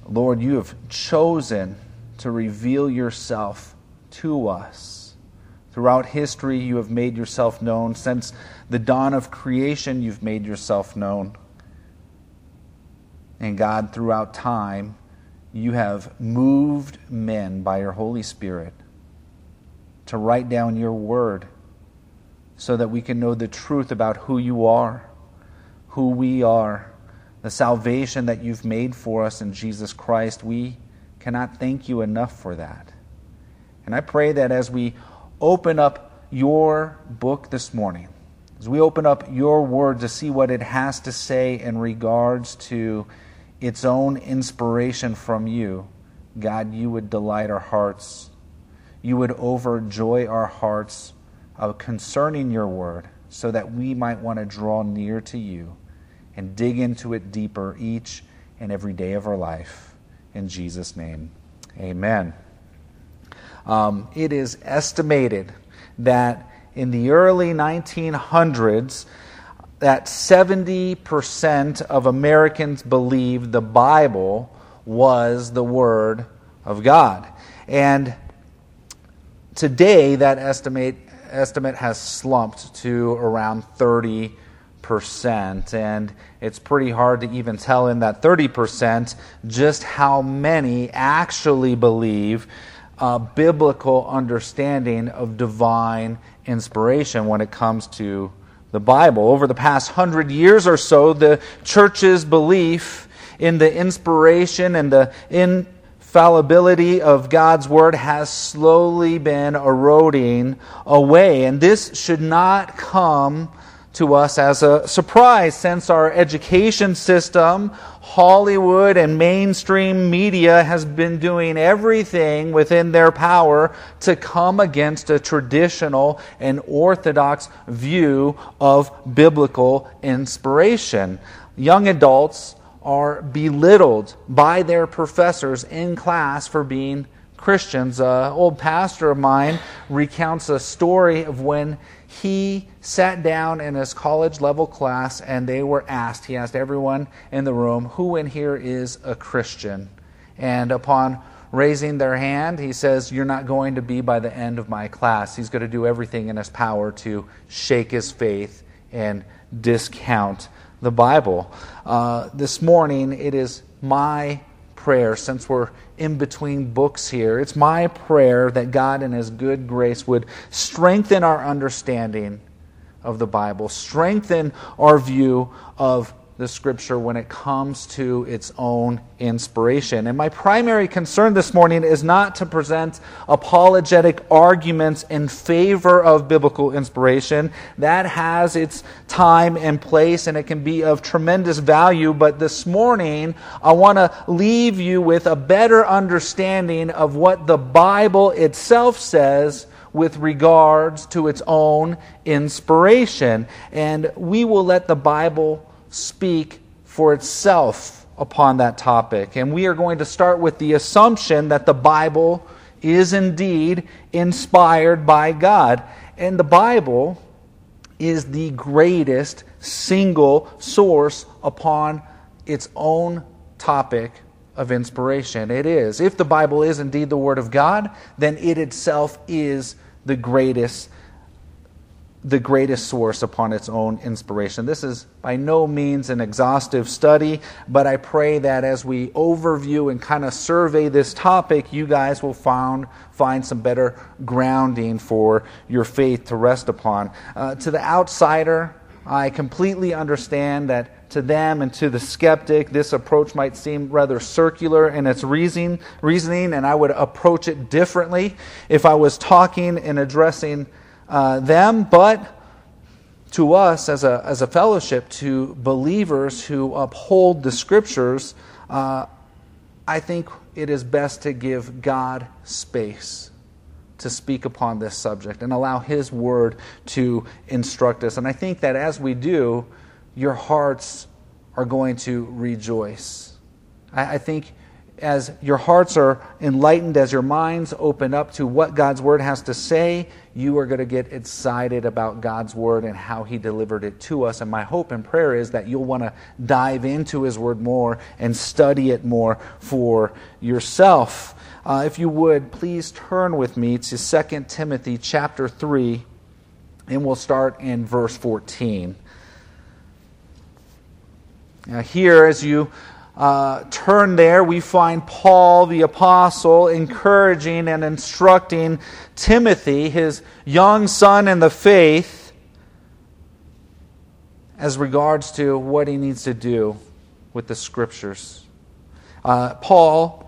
Lord, you have chosen to reveal yourself to us. Throughout history, you have made yourself known. Since the dawn of creation, you've made yourself known. And God, throughout time, you have moved men by your Holy Spirit to write down your word so that we can know the truth about who you are, who we are, the salvation that you've made for us in Jesus Christ. We cannot thank you enough for that. And I pray that as we open up your book this morning, as we open up your word to see what it has to say in regards to its own inspiration from you, God, you would delight our hearts. You would overjoy our hearts concerning your word so that we might want to draw near to you and dig into it deeper each and every day of our life. In Jesus' name, amen. It is estimated that in the early 1900s, that 70% of Americans believed the Bible was the Word of God. And today, that estimate has slumped to around 30%. And it's pretty hard to even tell in that 30% just how many actually believe biblical understanding of divine inspiration when it comes to the Bible. Over the past 100 years or so, the church's belief in the inspiration and the infallibility of God's Word has slowly been eroding away. And this should not come to us as a surprise, since our education system, Hollywood, and mainstream media has been doing everything within their power to come against a traditional and orthodox view of biblical inspiration. Young adults are belittled by their professors in class for being Christians. An old pastor of mine recounts a story of when he sat down in his college-level class and he asked everyone in the room, who in here is a Christian? And upon raising their hand, he says, you're not going to be by the end of my class. He's going to do everything in his power to shake his faith and discount the Bible. This morning, it is my prayer, since we're in between books here, it's my prayer that God in His good grace would strengthen our understanding of the Bible, strengthen our view of the Scripture when it comes to its own inspiration. And my primary concern this morning is not to present apologetic arguments in favor of biblical inspiration. That has its time and place, and it can be of tremendous value. But this morning, I want to leave you with a better understanding of what the Bible itself says with regards to its own inspiration. And we will let the Bible speak for itself upon that topic. And we are going to start with the assumption that the Bible is indeed inspired by God. And the Bible is the greatest single source upon its own topic of inspiration. It is. If the Bible is indeed the Word of God, then it itself is the greatest source upon its own inspiration. This is by no means an exhaustive study, but I pray that as we overview and kind of survey this topic, you guys will find some better grounding for your faith to rest upon. To the outsider, I completely understand that to them and to the skeptic, this approach might seem rather circular in its reasoning, and I would approach it differently if I was talking and addressing them. But to us as a fellowship, to believers who uphold the Scriptures, I think it is best to give God space to speak upon this subject and allow His Word to instruct us. And I think that as we do, your hearts are going to rejoice. I think as your hearts are enlightened, as your minds open up to what God's Word has to say, you are going to get excited about God's Word and how He delivered it to us. And my hope and prayer is that you'll want to dive into His Word more and study it more for yourself. If you would, please turn with me to 2 Timothy chapter 3, and we'll start in verse 14. Now here, as you turn there, we find Paul the apostle encouraging and instructing Timothy, his young son in the faith, as regards to what he needs to do with the Scriptures. Paul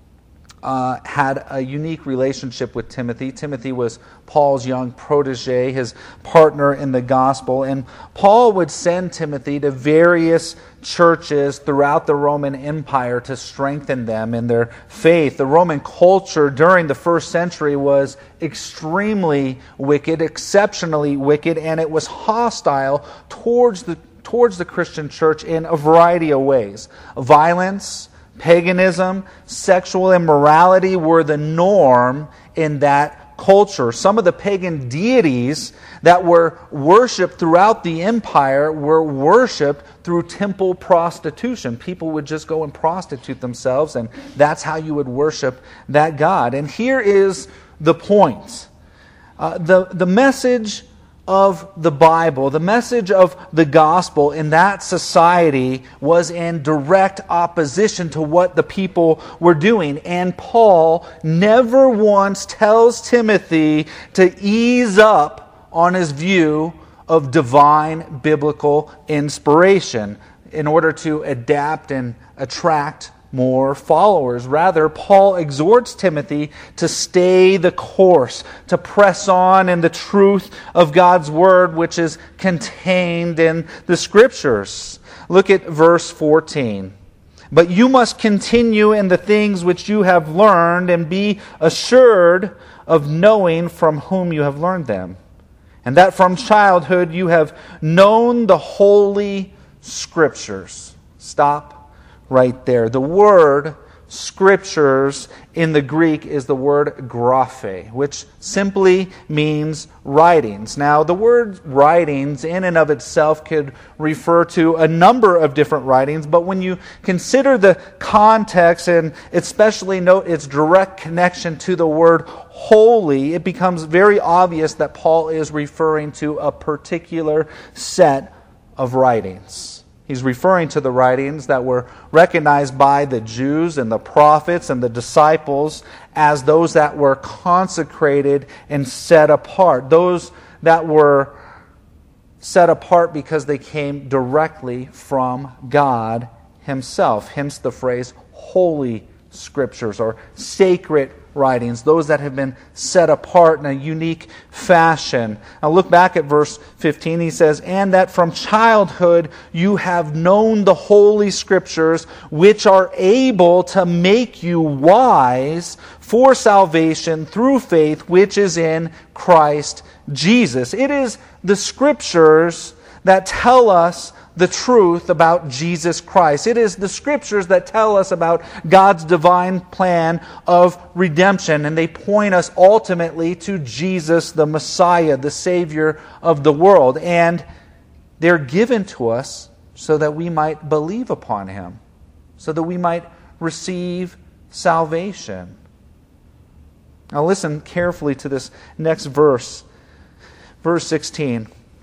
had a unique relationship with Timothy. Timothy was Paul's young protege, his partner in the gospel. And Paul would send Timothy to various churches throughout the Roman Empire to strengthen them in their faith. The Roman culture during the first century was extremely wicked, exceptionally wicked, and it was hostile towards the Christian church in a variety of ways. Violence, paganism, sexual immorality were the norm in that culture. Some of the pagan deities that were worshipped throughout the empire were worshipped through temple prostitution. People would just go and prostitute themselves, and that's how you would worship that god. And here is the point. The message of the Bible, the message of the gospel in that society was in direct opposition to what the people were doing. And Paul never once tells Timothy to ease up on his view of divine biblical inspiration in order to adapt and attract more followers. Rather, Paul exhorts Timothy to stay the course, to press on in the truth of God's Word, which is contained in the Scriptures. Look at verse 14. But you must continue in the things which you have learned, and be assured of knowing from whom you have learned them, and that from childhood you have known the Holy Scriptures. Stop right there. The word Scriptures in the Greek is the word graphe, which simply means writings. Now, the word writings in and of itself could refer to a number of different writings, but when you consider the context and especially note its direct connection to the word holy, it becomes very obvious that Paul is referring to a particular set of writings. He's referring to the writings that were recognized by the Jews and the prophets and the disciples as those that were consecrated and set apart. Those that were set apart because they came directly from God Himself. Hence the phrase Holy Scriptures or sacred writings, those that have been set apart in a unique fashion. Now look back at verse 15. He says, and that from childhood you have known the Holy Scriptures, which are able to make you wise for salvation through faith, which is in Christ Jesus. It is the Scriptures that tell us the truth about Jesus Christ. It is the Scriptures that tell us about God's divine plan of redemption, and they point us ultimately to Jesus, the Messiah, the Savior of the world. And they're given to us so that we might believe upon Him, so that we might receive salvation. Now listen carefully to this next verse. Verse 16.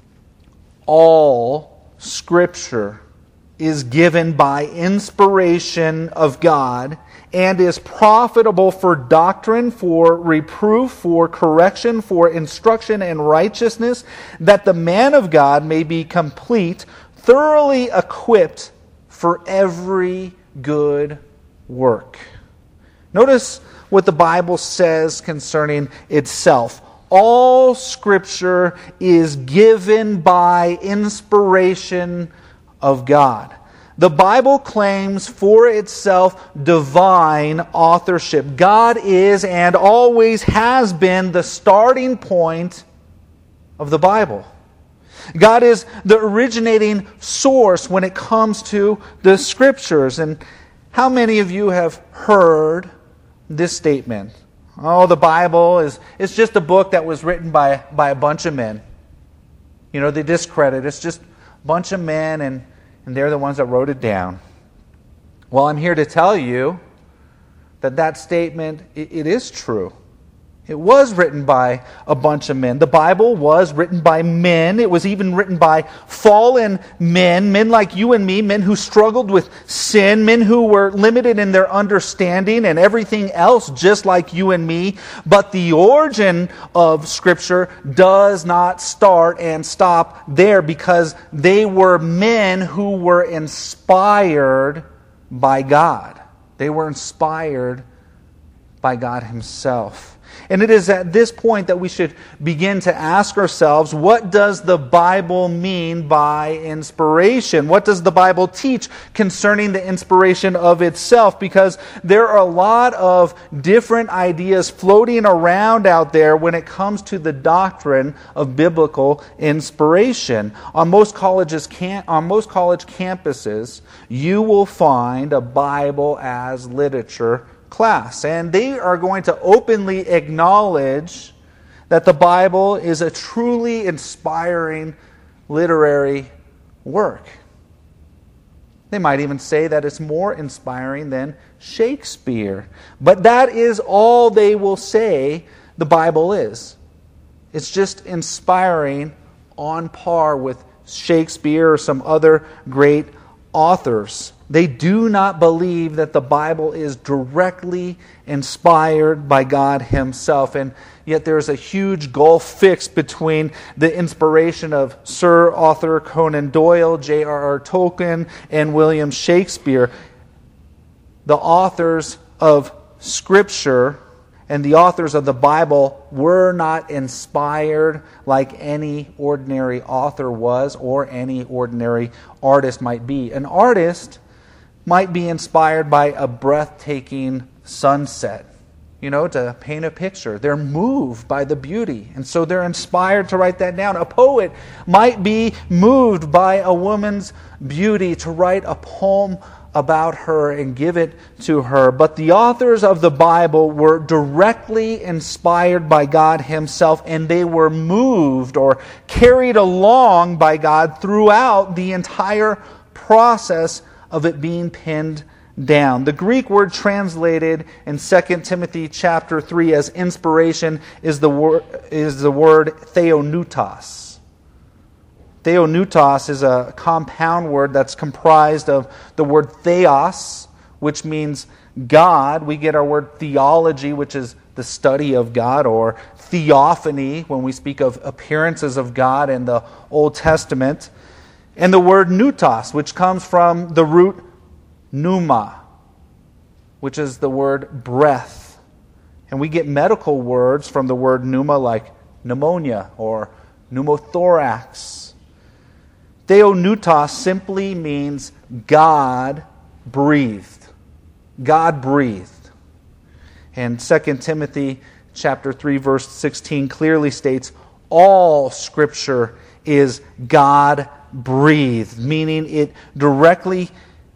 All Scripture is given by inspiration of God and is profitable for doctrine, for reproof, for correction, for instruction in righteousness, that the man of God may be complete, thoroughly equipped for every good work. Notice what the Bible says concerning itself. All Scripture is given by inspiration of God. The Bible claims for itself divine authorship. God is and always has been the starting point of the Bible. God is the originating source when it comes to the Scriptures. And How many of you have heard this statement? Oh, the Bible it's just a book that was written by a bunch of men. You know, they discredit. It's just a bunch of men, and they're the ones that wrote it down. Well, I'm here to tell you that statement, it is true. It was written by a bunch of men. The Bible was written by men. It was even written by fallen men like you and me, men who struggled with sin, men who were limited in their understanding and everything else just like you and me. But the origin of Scripture does not start and stop there, because they were men who were inspired by God. They were inspired by God Himself. And it is at this point that we should begin to ask ourselves, what does the Bible mean by inspiration? What does the Bible teach concerning the inspiration of itself? Because there are a lot of different ideas floating around out there when it comes to the doctrine of biblical inspiration. On most college campuses, you will find a Bible as literature class, and they are going to openly acknowledge that the Bible is a truly inspiring literary work. They might even say that it's more inspiring than Shakespeare. But that is all they will say the Bible is. It's just inspiring on par with Shakespeare or some other great authors. They do not believe that the Bible is directly inspired by God Himself. And yet there's a huge gulf fixed between the inspiration of Sir Arthur Conan Doyle, J.R.R. Tolkien, and William Shakespeare. The authors of Scripture and the authors of the Bible were not inspired like any ordinary author was or any ordinary artist might be. An artist might be inspired by a breathtaking sunset, to paint a picture. They're moved by the beauty, and so they're inspired to write that down. A poet might be moved by a woman's beauty to write a poem about her and give it to her. But the authors of the Bible were directly inspired by God Himself, and they were moved or carried along by God throughout the entire process of it being penned down. The Greek word translated in 2 Timothy chapter 3 as inspiration is the word theonoutos. Theonoutos is a compound word that's comprised of the word theos, which means God. We get our word theology, which is the study of God, or theophany when we speak of appearances of God in the Old Testament. And the word noutos, which comes from the root pneuma, which is the word breath. And we get medical words from the word pneuma, like pneumonia or pneumothorax. Theonoutos simply means God breathed. God breathed. And 2 Timothy chapter 3 verse 16 clearly states, all Scripture is God breathed, meaning it directly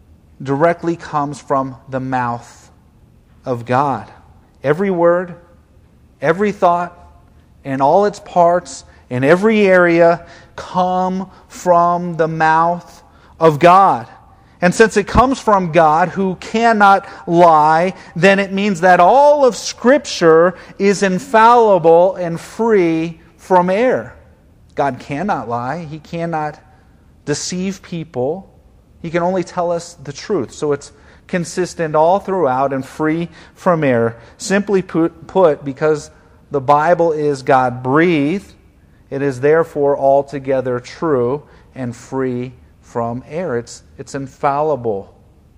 comes from the mouth of God. Every word, every thought, and all its parts in every area come from the mouth of God. And since it comes from God, who cannot lie, then it means that all of Scripture is infallible and free from error. God cannot lie. He cannot deceive people. He can only tell us the truth. So it's consistent all throughout and free from error. Simply put, because the Bible is God-breathed, it is therefore altogether true and free from error. It's infallible.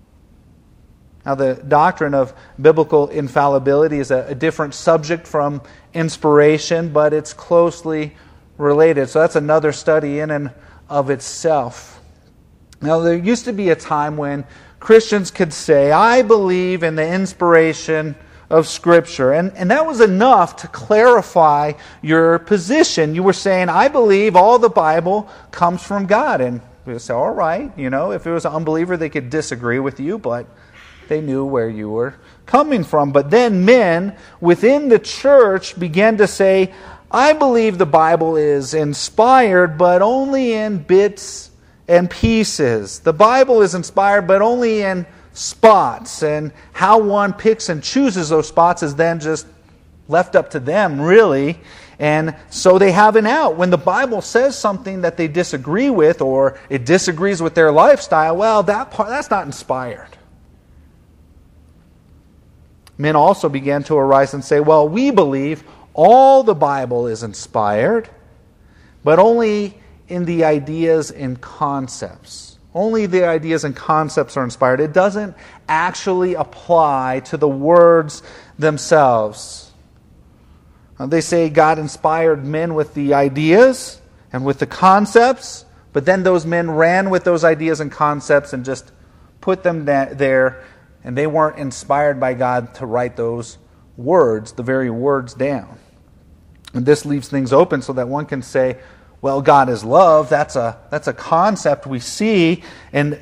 Now, the doctrine of biblical infallibility is a different subject from inspiration, but it's closely related. So that's another study in and of itself. Now, there used to be a time when Christians could say, I believe in the inspiration of Scripture. And that was enough to clarify your position. You were saying, I believe all the Bible comes from God. And we would say, all right, if it was an unbeliever, they could disagree with you, but They knew where you were coming from. But then men within the church began to say, I believe the Bible is inspired, but only in bits and pieces. The Bible is inspired, but only in spots. And how one picks and chooses those spots is then just left up to them, really. And so they have an out. When the Bible says something that they disagree with, or it disagrees with their lifestyle, well, that's not inspired. Men also began to arise and say, well, we believe all the Bible is inspired, but only in the ideas and concepts. Only the ideas and concepts are inspired. It doesn't actually apply to the words themselves. They say God inspired men with the ideas and with the concepts, but then those men ran with those ideas and concepts and just put them there, and they weren't inspired by God to write those words, the very words, down. And this leaves things open so that one can say, well, God is love. That's a concept we see, and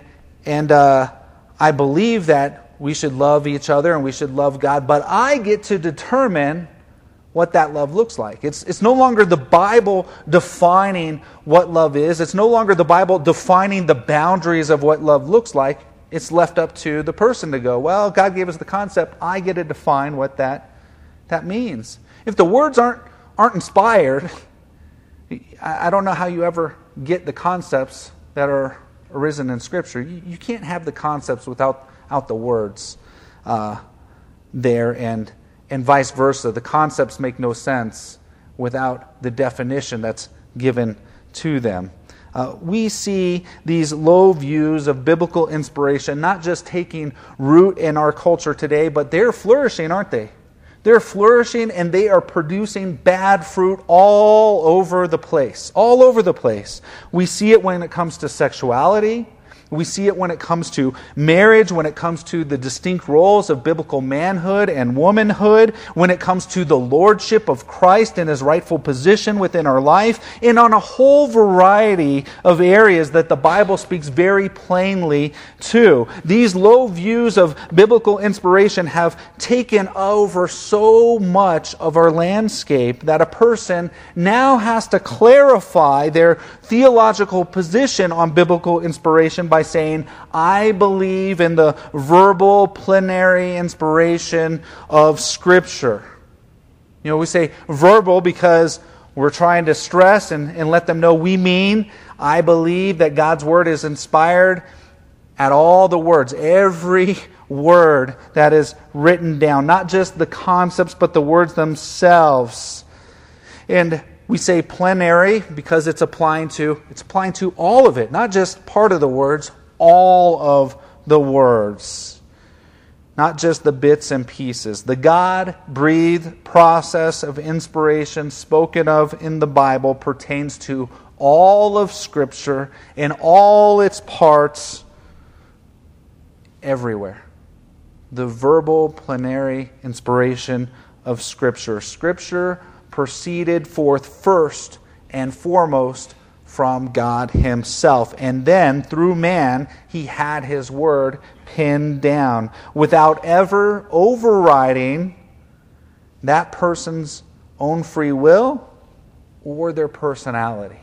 I believe that we should love each other and we should love God, but I get to determine what that love looks like. It's no longer the Bible defining what love is. It's no longer the Bible defining the boundaries of what love looks like. It's left up to the person to go, well, God gave us the concept. I get to define what that means. If the words aren't inspired, I don't know how you ever get the concepts that are arisen in Scripture. You can't have the concepts without the words there, and vice versa. The concepts make no sense without the definition that's given to them. We see these low views of biblical inspiration not just taking root in our culture today, but they're flourishing, aren't they? They're flourishing, and they are producing bad fruit all over the place. All over the place. We see it when it comes to sexuality. We see it when it comes to marriage, when it comes to the distinct roles of biblical manhood and womanhood, when it comes to the lordship of Christ and His rightful position within our life, and on a whole variety of areas that the Bible speaks very plainly to. These low views of biblical inspiration have taken over so much of our landscape that a person now has to clarify their theological position on biblical inspiration by saying, I believe in the verbal plenary inspiration of Scripture. You know, we say verbal because we're trying to stress and let them know we mean, I believe that God's Word is inspired at all the words, every word that is written down, not just the concepts, but the words themselves. And we say plenary because it's applying to all of it, not just part of the words, all of the words, not just the bits and pieces. The God-breathed process of inspiration spoken of in the Bible pertains to all of Scripture in all its parts, everywhere. The verbal plenary inspiration of Scripture. Scripture proceeded forth first and foremost from God Himself. And then, through man, He had His Word pinned down without ever overriding that person's own free will or their personality.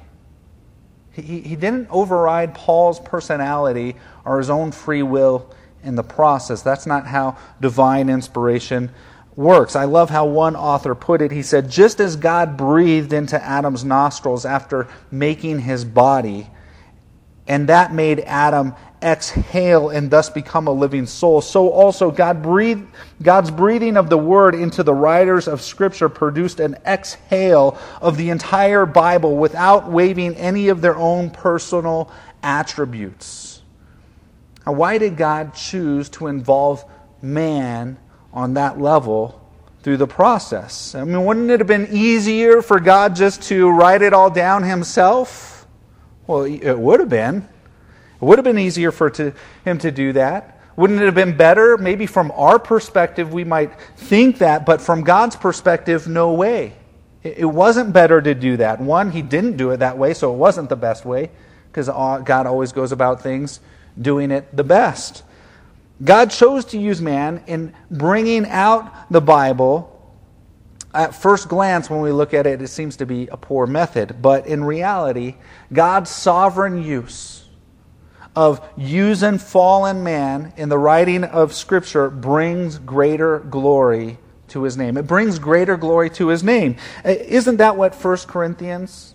He didn't override Paul's personality or his own free will in the process. That's not how divine inspiration works. I love how one author put it. He said, just as God breathed into Adam's nostrils after making his body, and that made Adam exhale and thus become a living soul, so also God's breathing of the Word into the writers of Scripture produced an exhale of the entire Bible without waiving any of their own personal attributes. Now, why did God choose to involve man on that level through the process? I mean, wouldn't it have been easier for God just to write it all down Himself? Well, it would have been. It would have been easier for Him to do that. Wouldn't it have been better? Maybe from our perspective we might think that, but from God's perspective, no way. It wasn't better to do that. One, He didn't do it that way, so it wasn't the best way, because God always goes about things doing it the best. God chose to use man in bringing out the Bible. At first glance, when we look at it, it seems to be a poor method. But in reality, God's sovereign use of using fallen man in the writing of Scripture brings greater glory to His name. It brings greater glory to His name. Isn't that what 1 Corinthians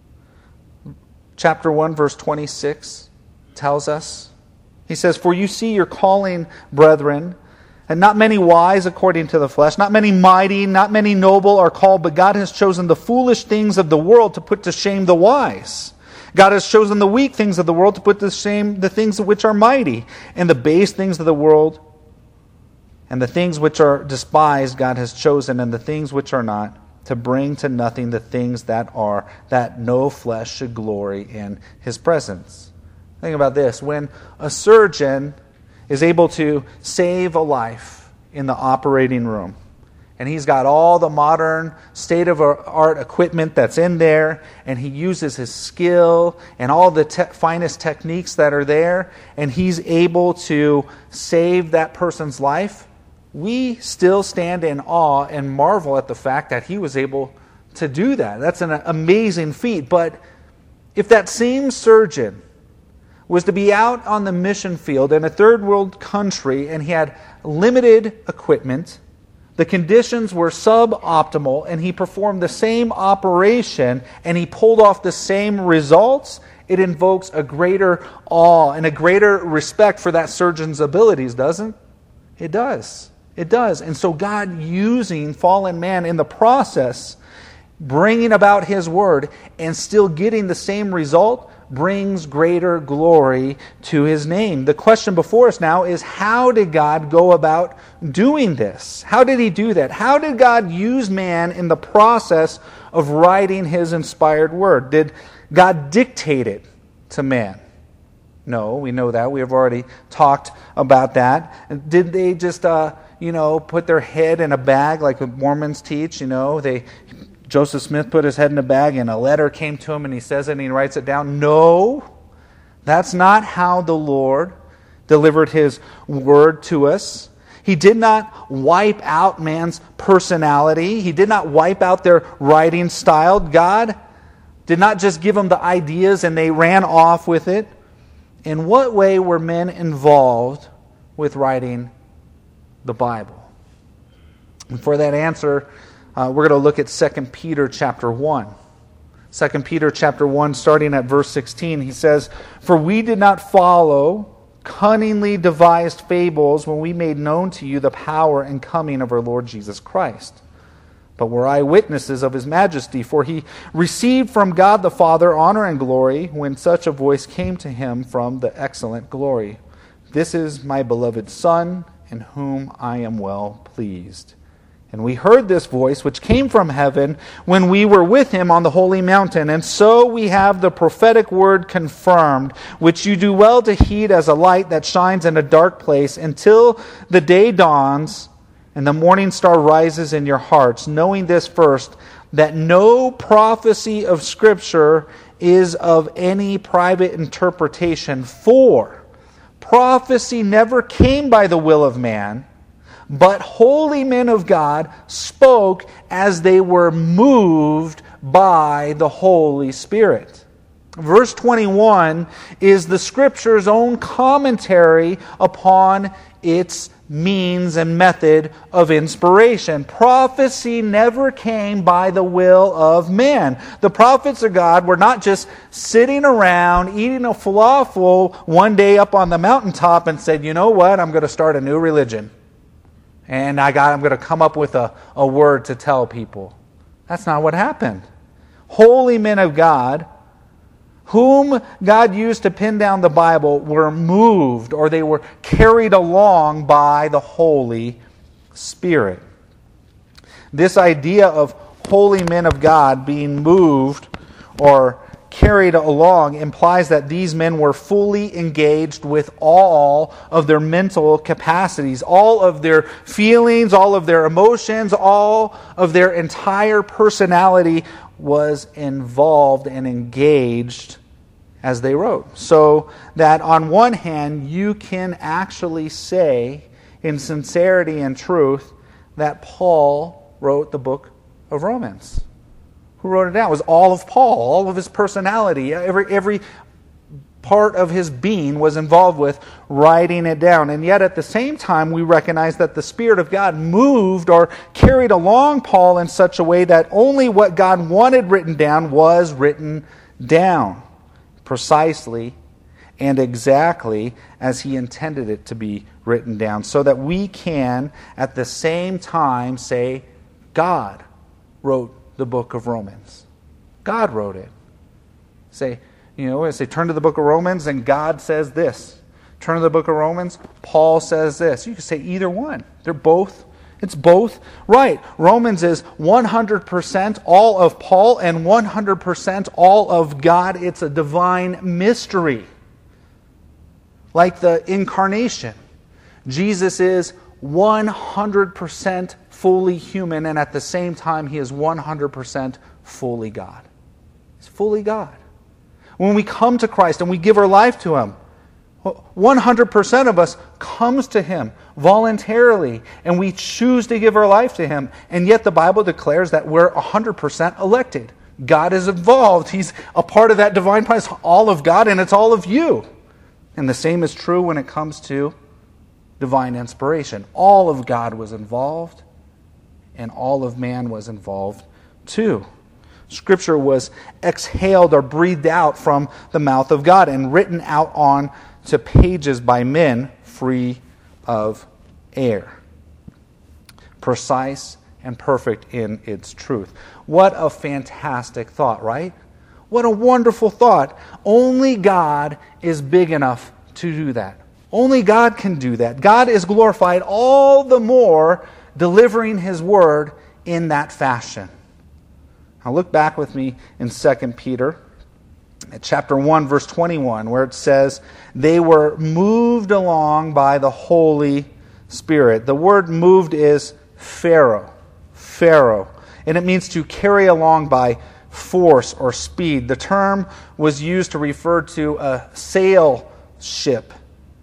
chapter 1, verse 26 tells us? He says, "For you see your calling, brethren, and not many wise according to the flesh, not many mighty, not many noble are called, but God has chosen the foolish things of the world to put to shame the wise. God has chosen the weak things of the world to put to shame the things which are mighty, and the base things of the world, and the things which are despised God has chosen, and the things which are not, to bring to nothing the things that are, that no flesh should glory in His presence." Think about this. When a surgeon is able to save a life in the operating room, and he's got all the modern state-of-the-art equipment that's in there, and he uses his skill and all the finest techniques that are there, and he's able to save that person's life, we still stand in awe and marvel at the fact that he was able to do that. That's an amazing feat. But if that same surgeon was to be out on the mission field in a third world country and he had limited equipment, the conditions were suboptimal, and he performed the same operation and he pulled off the same results, it invokes a greater awe and a greater respect for that surgeon's abilities, doesn't it? It does. It does. And so God using fallen man in the process, bringing about His word, and still getting the same result, brings greater glory to His name. The question before us now is, how did God go about doing this? How did He do that? How did God use man in the process of writing His inspired word? Did God dictate it to man? No, we know that. We have already talked about that. Did they just, put their head in a bag like the Mormons teach? Joseph Smith put his head in a bag and a letter came to him and he says it and he writes it down. No, that's not how the Lord delivered His word to us. He did not wipe out man's personality. He did not wipe out their writing style. God did not just give them the ideas and they ran off with it. In what way were men involved with writing the Bible? And for that answer, we're going to look at 2 Peter chapter 1. 2 Peter chapter 1, starting at verse 16, he says, "For we did not follow cunningly devised fables when we made known to you the power and coming of our Lord Jesus Christ, but were eyewitnesses of His majesty. For He received from God the Father honor and glory when such a voice came to Him from the excellent glory. This is my beloved Son, in whom I am well pleased. And we heard this voice which came from heaven when we were with Him on the holy mountain. And so we have the prophetic word confirmed, which you do well to heed as a light that shines in a dark place until the day dawns and the morning star rises in your hearts, knowing this first, that no prophecy of Scripture is of any private interpretation. For prophecy never came by the will of man, but holy men of God spoke as they were moved by the Holy Spirit." Verse 21 is the Scripture's own commentary upon its means and method of inspiration. Prophecy never came by the will of man. The prophets of God were not just sitting around eating a falafel one day up on the mountaintop and said, "You know what, I'm going to start a new religion. And I'm going to come up with a word to tell people." That's not what happened. Holy men of God, whom God used to pin down the Bible, were moved, or they were carried along by the Holy Spirit. This idea of holy men of God being moved or carried along implies that these men were fully engaged with all of their mental capacities, all of their feelings, all of their emotions, all of their entire personality was involved and engaged as they wrote. So that on one hand, you can actually say in sincerity and truth that Paul wrote the book of Romans. Who wrote it down? It was all of Paul, all of his personality, every part of his being was involved with writing it down. And yet at the same time, we recognize that the Spirit of God moved or carried along Paul in such a way that only what God wanted written down was written down, precisely and exactly as he intended it to be written down, so that we can at the same time say, God wrote the book of Romans. God wrote it. Say, turn to the book of Romans and God says this. Turn to the book of Romans, Paul says this. You can say either one. It's both right. Romans is 100% all of Paul and 100% all of God. It's a divine mystery. Like the incarnation. Jesus is 100% fully human, and at the same time, he is 100% fully God. He's fully God. When we come to Christ and we give our life to him, 100% of us comes to him voluntarily, and we choose to give our life to him. And yet the Bible declares that we're 100% elected. God is involved. He's a part of that divine plan. It's all of God, and it's all of you. And the same is true when it comes to divine inspiration. All of God was involved, and all of man was involved too. Scripture was exhaled or breathed out from the mouth of God and written out on to pages by men free of error. Precise and perfect in its truth. What a fantastic thought, right? What a wonderful thought. Only God is big enough to do that. Only God can do that. God is glorified all the more delivering his word in that fashion. Now look back with me in 2 Peter at chapter 1, verse 21, where it says, they were moved along by the Holy Spirit. The word moved is pharaoh. And it means to carry along by force or speed. The term was used to refer to a sail ship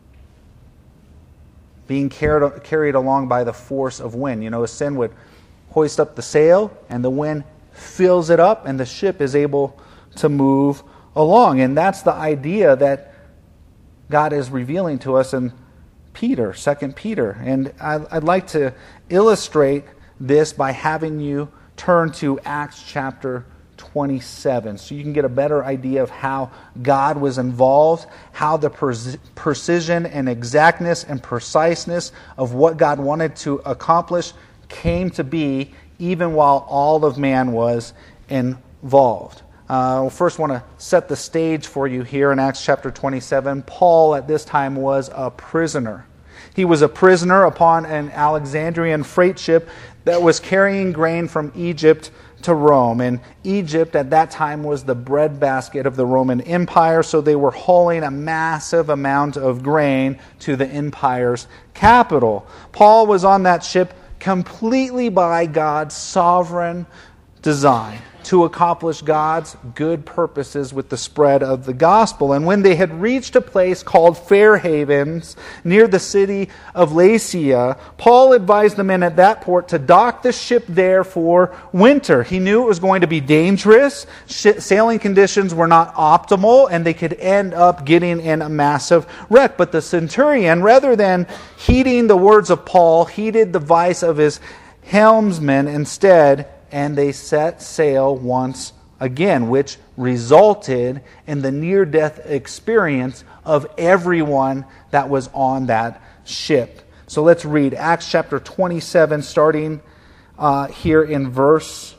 being carried along by the force of wind. A sin would hoist up the sail, and the wind fills it up, and the ship is able to move along. And that's the idea that God is revealing to us in Peter, 2 Peter. And I'd like to illustrate this by having you turn to Acts chapter 27, so you can get a better idea of how God was involved, how the precision and exactness and preciseness of what God wanted to accomplish came to be, even while all of man was involved. I first want to set the stage for you here in Acts chapter 27. Paul at this time was a prisoner. He was a prisoner upon an Alexandrian freight ship that was carrying grain from Egypt to Rome. And Egypt at that time was the breadbasket of the Roman Empire, so they were hauling a massive amount of grain to the empire's capital. Paul was on that ship completely by God's sovereign design to accomplish God's good purposes with the spread of the gospel. And when they had reached a place called Fair Havens, near the city of Lasia, Paul advised the men at that port to dock the ship there for winter. He knew it was going to be dangerous. Sailing conditions were not optimal, and they could end up getting in a massive wreck. But the centurion, rather than heeding the words of Paul, heeded the advice of his helmsman instead, and they set sail once again, which resulted in the near-death experience of everyone that was on that ship. So let's read Acts chapter 27, starting here in verse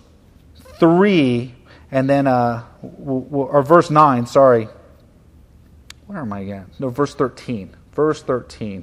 3, and then, or verse 9, sorry. Where am I again? No, verse 13. Verse 13.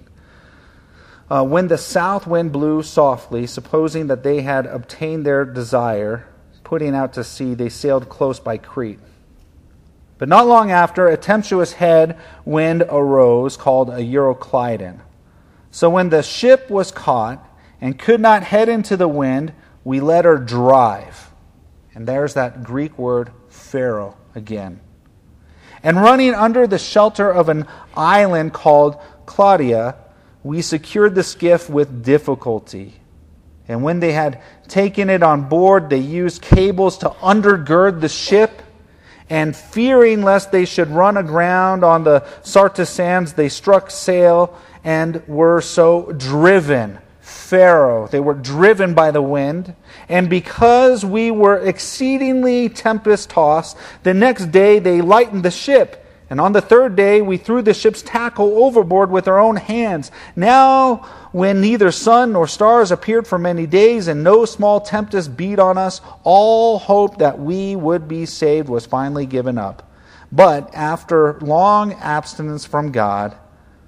When the south wind blew softly, supposing that they had obtained their desire, putting out to sea, they sailed close by Crete. But not long after, a tempestuous head wind arose called a Euroclydon. So when the ship was caught and could not head into the wind, we let her drive. And there's that Greek word, pharaoh, again. And running under the shelter of an island called Claudia, we secured the skiff with difficulty. And when they had taken it on board, they used cables to undergird the ship. And fearing lest they should run aground on the Syrtis sands, they struck sail and were so driven. Pharaoh, they were driven by the wind. And because we were exceedingly tempest-tossed, the next day they lightened the ship. And on the third day we threw the ship's tackle overboard with our own hands. Now, when neither sun nor stars appeared for many days, and no small tempest beat on us, all hope that we would be saved was finally given up. But after long abstinence from God,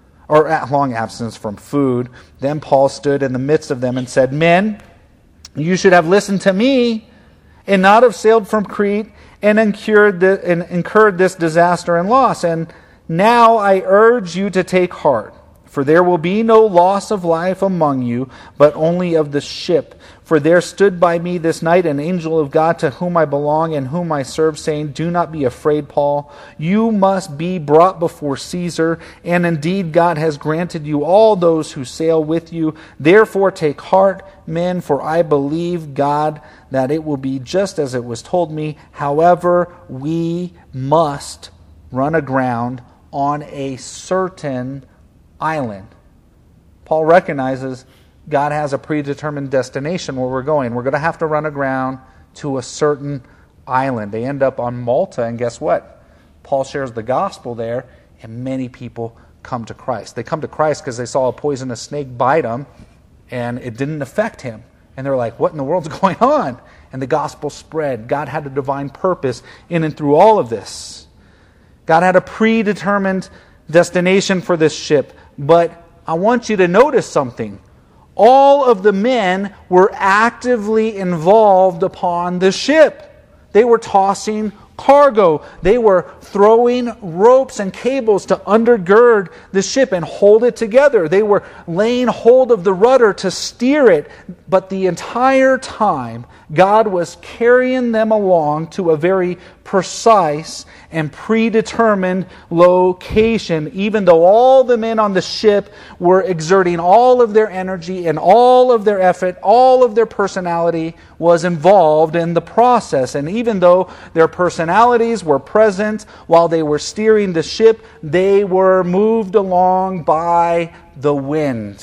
or long abstinence from food, then Paul stood in the midst of them and said, Men, you should have listened to me, and not have sailed from Crete, and incurred this disaster and loss. And now I urge you to take heart, for there will be no loss of life among you, but only of the ship. For there stood by me this night an angel of God to whom I belong and whom I serve, saying, Do not be afraid, Paul. You must be brought before Caesar, and indeed God has granted you all those who sail with you. Therefore take heart, men, for I believe God that it will be just as it was told me. However, we must run aground on a certain island. Paul recognizes God has a predetermined destination where we're going. We're going to have to run aground to a certain island. They end up on Malta, and guess what? Paul shares the gospel there, and many people come to Christ. They come to Christ because they saw a poisonous snake bite them, and it didn't affect him. And they're like, what in the world's going on? And the gospel spread. God had a divine purpose in and through all of this. God had a predetermined destination for this ship. But I want you to notice something. All of the men were actively involved upon the ship. They were tossing cargo. They were throwing ropes and cables to undergird the ship and hold it together. They were laying hold of the rudder to steer it. But the entire time, God was carrying them along to a very precise and predetermined location, even though all the men on the ship were exerting all of their energy and all of their effort, all of their personality was involved in the process. And even though their personalities were present while they were steering the ship, they were moved along by the wind.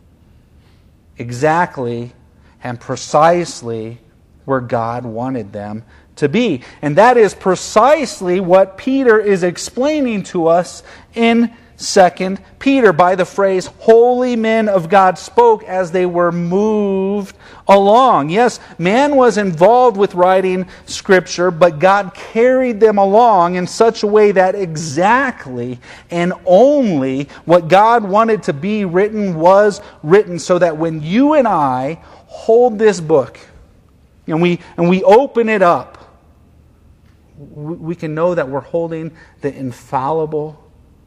Exactly and precisely where God wanted them to be. And that is precisely what Peter is explaining to us in 2 Peter by the phrase, holy men of God spoke as they were moved along. Yes, man was involved with writing Scripture, but God carried them along in such a way that exactly and only what God wanted to be written was written, so that when you and I hold this book and we open it up, we can know that we're holding the infallible,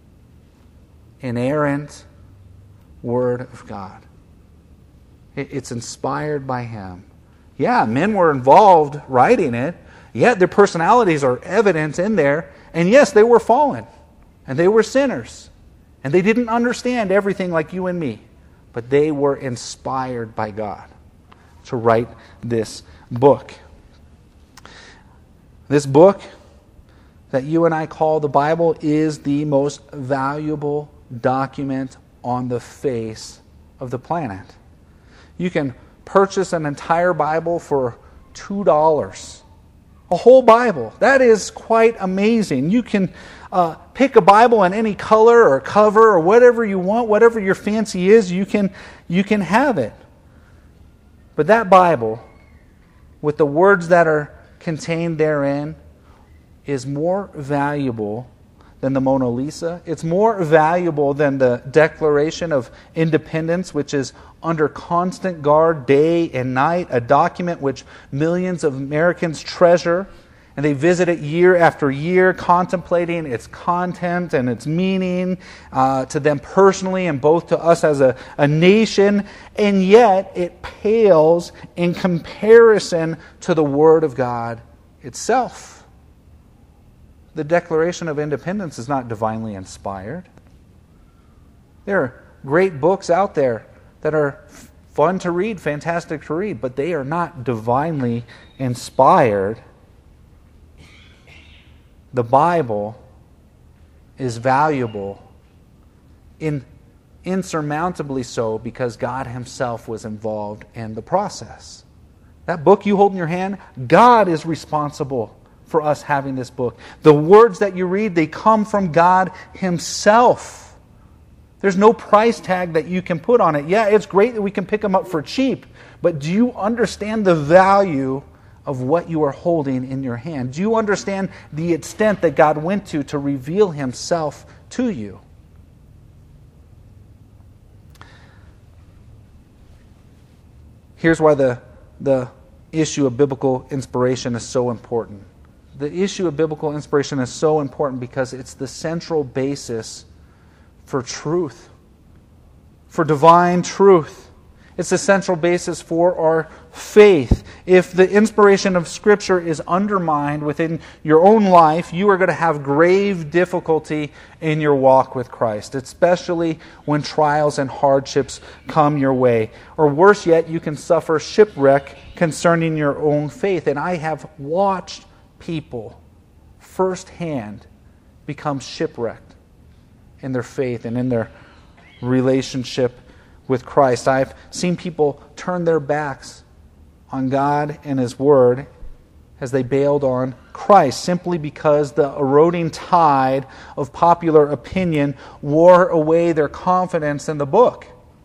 inerrant Word of God. It's inspired by Him. Yeah, men were involved writing it, yet their personalities are evident in there. And yes, they were fallen, and they were sinners, and they didn't understand everything like you and me. But they were inspired by God to write this book. This book that you and I call the Bible is the most valuable document on the face of the planet. You can purchase an entire Bible for $2. A whole Bible. That is quite amazing. You can pick a Bible in any color or cover or whatever you want, whatever your fancy is, you can have it. But that Bible, with the words that are contained therein, is more valuable than the Mona Lisa. It's more valuable than the Declaration of Independence, which is under constant guard day and night, a document which millions of Americans treasure, and they visit it year after year, contemplating its content and its meaning to them personally and both to us as a nation, and yet it pales in comparison to the Word of God itself. the Declaration of Independence is not divinely inspired. There are great books out there that are fun to read, fantastic to read, but they are not divinely inspired. The Bible is valuable, insurmountably so, because God Himself was involved in the process. That book you hold in your hand, God is responsible for us having this book. The words that you read, they come from God Himself. There's no price tag that you can put on it. Yeah, it's great that we can pick them up for cheap, but do you understand the value of what you are holding in your hand? Do you understand the extent that God went to reveal Himself to you? Here's why the issue of biblical inspiration is so important. The issue of biblical inspiration is so important because it's the central basis for truth, for divine truth. It's the central basis for our faith. If the inspiration of Scripture is undermined within your own life, you are going to have grave difficulty in your walk with Christ, especially when trials and hardships come your way. Or worse yet, you can suffer shipwreck concerning your own faith. And I have watched people firsthand become shipwrecked in their faith and in their relationship with Christ. I've seen people turn their backs on God and His Word as they bailed on Christ, simply because the eroding tide of popular opinion wore away their confidence in the book.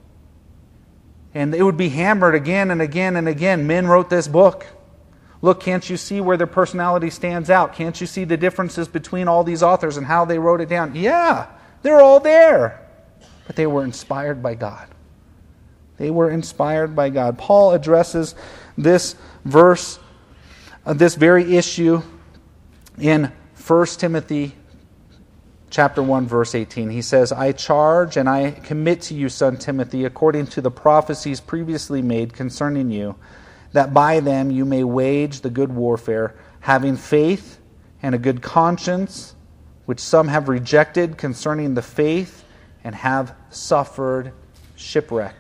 And it would be hammered again and again and again. Men wrote this book. Look, can't you see where their personality stands out? Can't you see the differences between all these authors and how they wrote it down? Yeah, they're all there. But they were inspired by God. They were inspired by God. Paul addresses this verse, this very issue in 1 Timothy chapter 1, verse 18. He says, I charge and I commit to you, son Timothy, according to the prophecies previously made concerning you, that by them you may wage the good warfare, having faith and a good conscience, which some have rejected concerning the faith and have suffered shipwreck.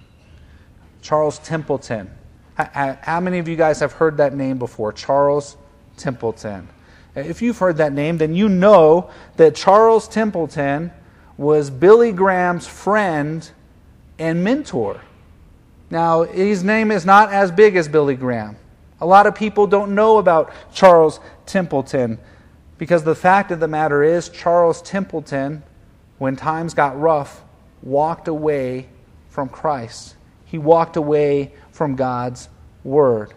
Charles Templeton. How many of you guys have heard that name before? Charles Templeton. If you've heard that name, then you know that Charles Templeton was Billy Graham's friend and mentor. Now, his name is not as big as Billy Graham. A lot of people don't know about Charles Templeton because the fact of the matter is Charles Templeton, when times got rough, walked away from Christ. He walked away from God's Word.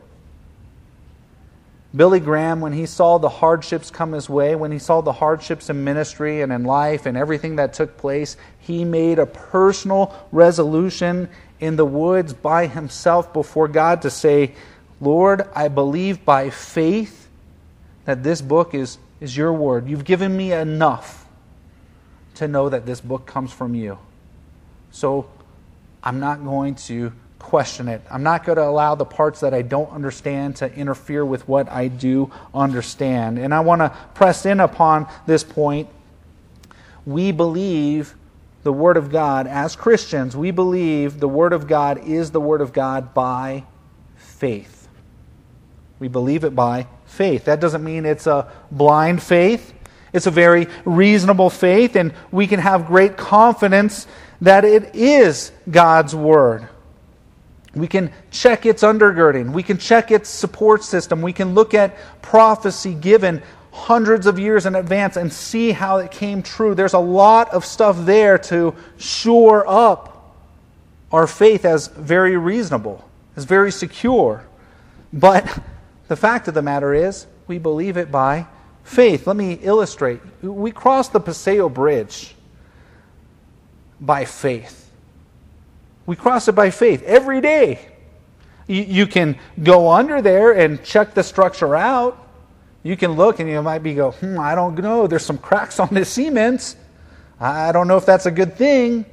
Billy Graham, when he saw the hardships come his way, when he saw the hardships in ministry and in life and everything that took place, he made a personal resolution in the woods by himself before God to say, Lord, I believe by faith that this book is your word. You've given me enough to know that this book comes from you. So I'm not going to question it. I'm not going to allow the parts that I don't understand to interfere with what I do understand. And I want to press in upon this point. We believe the Word of God, as Christians, we believe the Word of God is the Word of God by faith. We believe it by faith. That doesn't mean it's a blind faith. It's a very reasonable faith, and we can have great confidence that it is God's Word. We can check its undergirding. We can check its support system. We can look at prophecy given hundreds of years in advance and see how it came true. There's a lot of stuff there to shore up our faith as very reasonable, as very secure. But the fact of the matter is, we believe it by faith. Let me illustrate. We cross the Paseo Bridge by faith. We cross it by faith every day. You can go under there and check the structure out. You can look and you might go, I don't know, there's some cracks on this cement. I don't know if that's a good thing.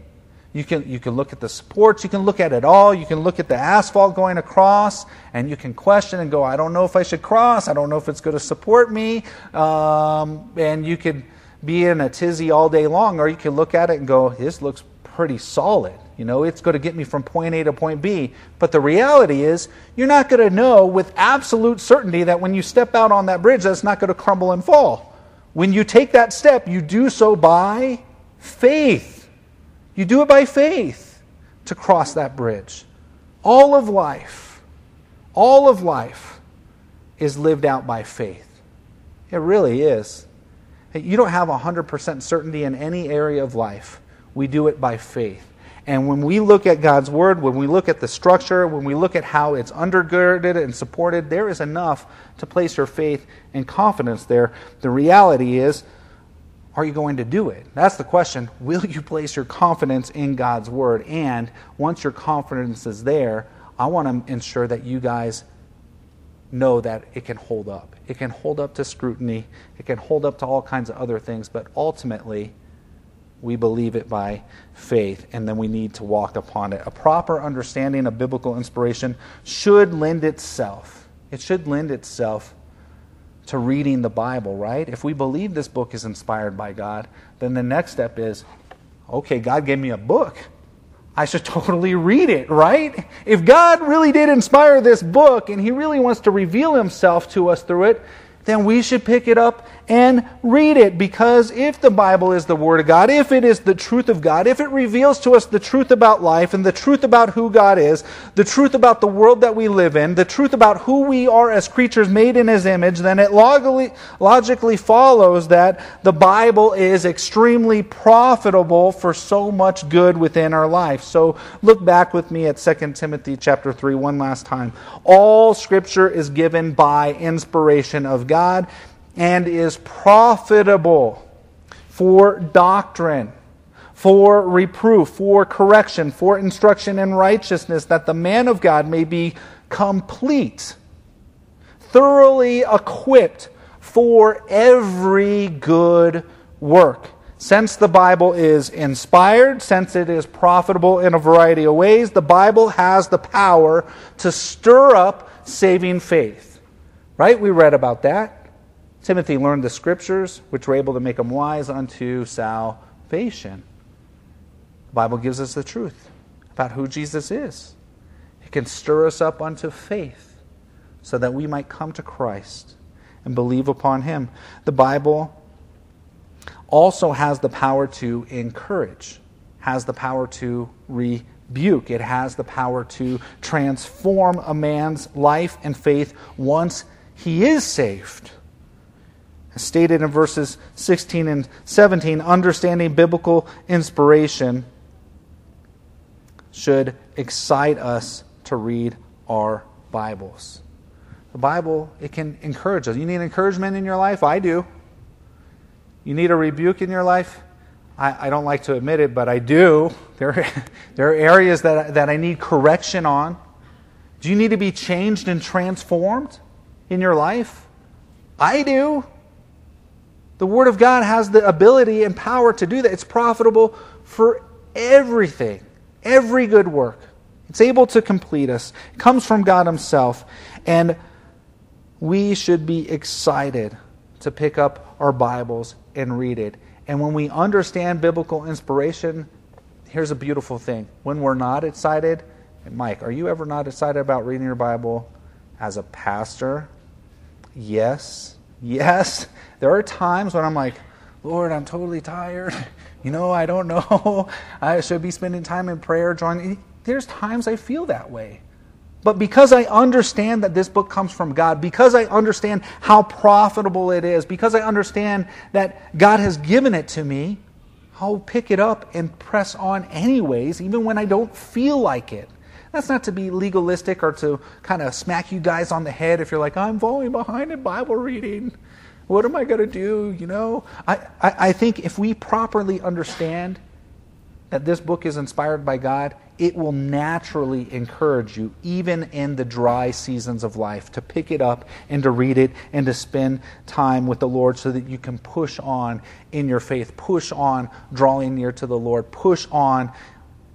You can look at the supports, you can look at it all, you can look at the asphalt going across, and you can question and go, I don't know if I should cross, I don't know if it's going to support me, and you could be in a tizzy all day long, or you can look at it and go, this looks pretty solid. It's going to get me from point A to point B. But the reality is, you're not going to know with absolute certainty that when you step out on that bridge, that's not going to crumble and fall. When you take that step, you do so by faith. You do it by faith to cross that bridge. All of life is lived out by faith. It really is. You don't have 100% certainty in any area of life. We do it by faith. And when we look at God's Word, when we look at the structure, when we look at how it's undergirded and supported, there is enough to place your faith and confidence there. The reality is, are you going to do it? That's the question. Will you place your confidence in God's Word? And once your confidence is there, I want to ensure that you guys know that it can hold up. It can hold up to scrutiny. It can hold up to all kinds of other things. But ultimately, we believe it by faith, and then we need to walk upon it. A proper understanding of biblical inspiration should lend itself. It should lend itself to reading the Bible, right? If we believe this book is inspired by God, then the next step is, okay, God gave me a book. I should totally read it, right? If God really did inspire this book and He really wants to reveal Himself to us through it, then we should pick it up and read it. Because if the Bible is the Word of God, if it is the truth of God, if it reveals to us the truth about life and the truth about who God is, the truth about the world that we live in, the truth about who we are as creatures made in His image, then it logically follows that the Bible is extremely profitable for so much good within our life. So look back with me at 2 Timothy chapter 3 one last time. All Scripture is given by inspiration of God and is profitable for doctrine, for reproof, for correction, for instruction in righteousness, that the man of God may be complete, thoroughly equipped for every good work. Since the Bible is inspired, since it is profitable in a variety of ways, the Bible has the power to stir up saving faith. Right? We read about that. Timothy learned the Scriptures, which were able to make him wise unto salvation. The Bible gives us the truth about who Jesus is. It can stir us up unto faith so that we might come to Christ and believe upon Him. The Bible also has the power to encourage, has the power to rebuke. It has the power to transform a man's life and faith once he is saved. As stated in verses 16 and 17, understanding biblical inspiration should excite us to read our Bibles. The Bible, it can encourage us. You need encouragement in your life? I do. You need a rebuke in your life? I don't like to admit it, but I do. There are areas that I need correction on. Do you need to be changed and transformed in your life? I do. The Word of God has the ability and power to do that. It's profitable for everything, every good work. It's able to complete us. It comes from God Himself. And we should be excited to pick up our Bibles and read it. And when we understand biblical inspiration, here's a beautiful thing. When we're not excited, and Mike, are you ever not excited about reading your Bible as a pastor? Yes. There are times when I'm like, Lord, I'm totally tired. I don't know. I should be spending time in prayer, drawing. There's times I feel that way. But because I understand that this book comes from God, because I understand how profitable it is, because I understand that God has given it to me, I'll pick it up and press on anyways, even when I don't feel like it. That's not to be legalistic or to kind of smack you guys on the head if you're like, I'm falling behind in Bible reading. What am I going to do? I think if we properly understand that this book is inspired by God, it will naturally encourage you, even in the dry seasons of life, to pick it up and to read it and to spend time with the Lord so that you can push on in your faith, push on drawing near to the Lord, push on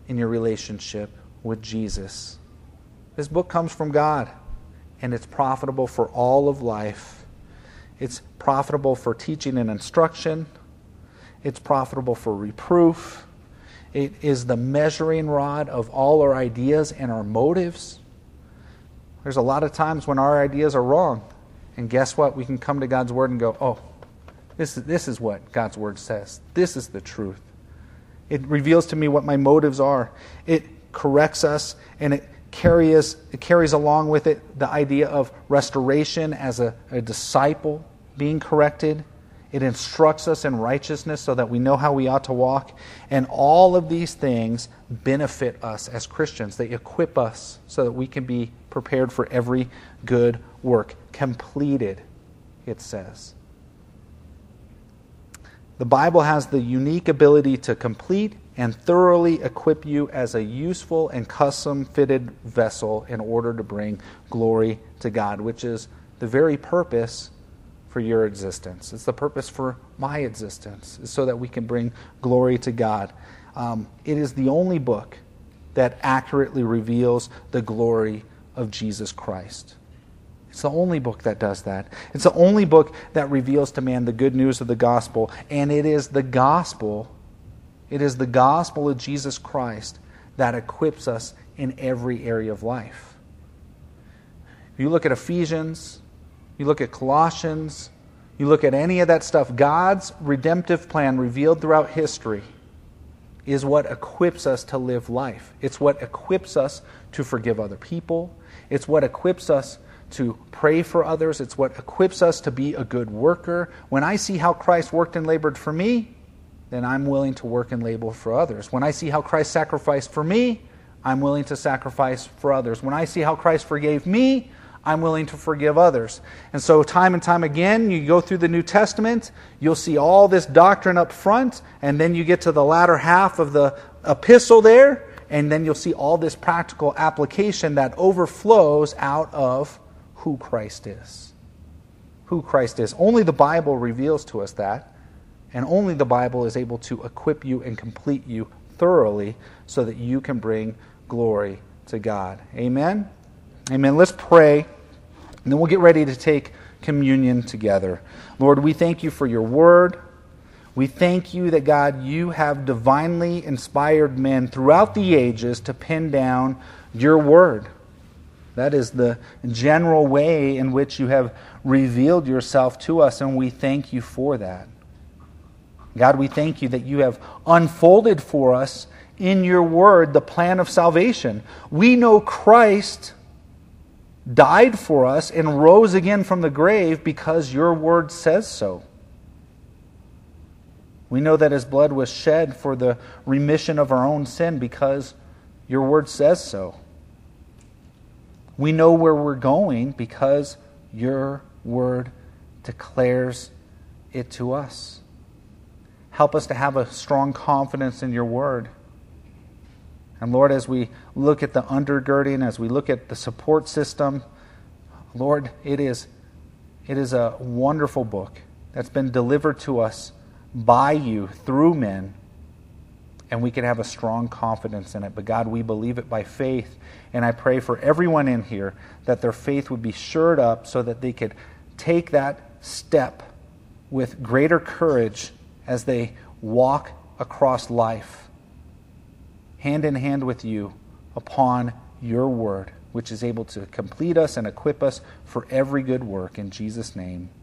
in your relationship with Jesus. This book comes from God, and it's profitable for all of life. It's profitable for teaching and instruction. It's profitable for reproof. It is the measuring rod of all our ideas and our motives. There's a lot of times when our ideas are wrong. And guess what? We can come to God's Word and go, oh, this is what God's Word says. This is the truth. It reveals to me what my motives are. It corrects us, and it carries along with it the idea of restoration as a disciple being corrected. It instructs us in righteousness so that we know how we ought to walk. And all of these things benefit us as Christians. They equip us so that we can be prepared for every good work. Completed, it says. The Bible has the unique ability to complete and thoroughly equip you as a useful and custom-fitted vessel in order to bring glory to God, which is the very purpose for your existence. It's the purpose for my existence, so that we can bring glory to God. It is the only book that accurately reveals the glory of Jesus Christ. It's the only book that does that. It's the only book that reveals to man the good news of the gospel, and it is the gospel of Jesus Christ that equips us in every area of life. If you look at Ephesians, you look at Colossians, you look at any of that stuff, God's redemptive plan revealed throughout history is what equips us to live life. It's what equips us to forgive other people. It's what equips us to pray for others. It's what equips us to be a good worker. When I see how Christ worked and labored for me, then I'm willing to work and labor for others. When I see how Christ sacrificed for me, I'm willing to sacrifice for others. When I see how Christ forgave me, I'm willing to forgive others. And so time and time again, you go through the New Testament, you'll see all this doctrine up front, and then you get to the latter half of the epistle there, and then you'll see all this practical application that overflows out of who Christ is. Who Christ is. Only the Bible reveals to us that, and only the Bible is able to equip you and complete you thoroughly so that you can bring glory to God. Amen? Amen. Let's pray, and then we'll get ready to take communion together. Lord, we thank you for your word. We thank you that, God, you have divinely inspired men throughout the ages to pin down your word. That is the general way in which you have revealed yourself to us, and we thank you for that. God, we thank you that you have unfolded for us in your word the plan of salvation. We know Christ died for us and rose again from the grave because your word says so. We know that his blood was shed for the remission of our own sin because your word says so. We know where we're going because your word declares it to us. Help us to have a strong confidence in your word. And Lord, as we look at the undergirding, as we look at the support system, Lord, it is a wonderful book that's been delivered to us by you through men, and we can have a strong confidence in it. But God, we believe it by faith, and I pray for everyone in here that their faith would be shored up so that they could take that step with greater courage as they walk across life, hand in hand with you, upon your word, which is able to complete us and equip us for every good work. In Jesus' name,